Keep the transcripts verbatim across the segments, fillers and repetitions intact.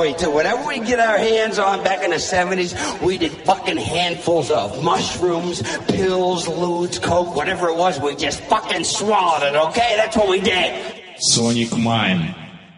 quality, too. Whatever we get our hands on back in the seventies, we did fucking handfuls of mushrooms, pills, lewds, coke, whatever it was, we just fucking swallowed it, okay? That's what we did. Sonic Mime.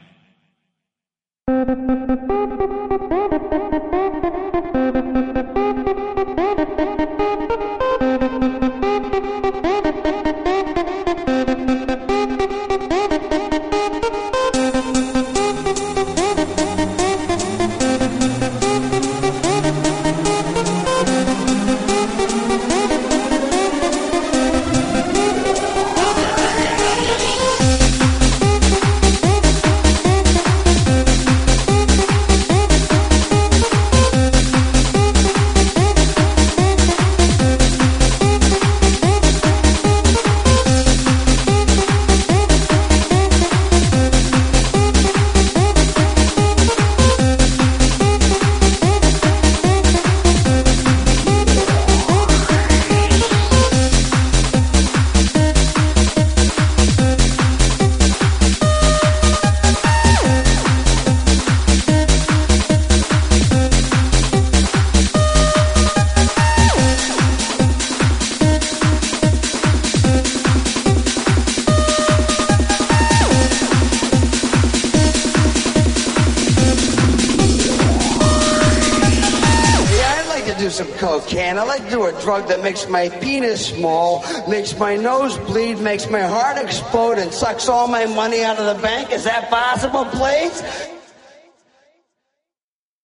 Some cocaine. I like to do a drug that makes my penis small, makes my nose bleed, makes my heart explode, and sucks all my money out of the bank. Is that possible, please?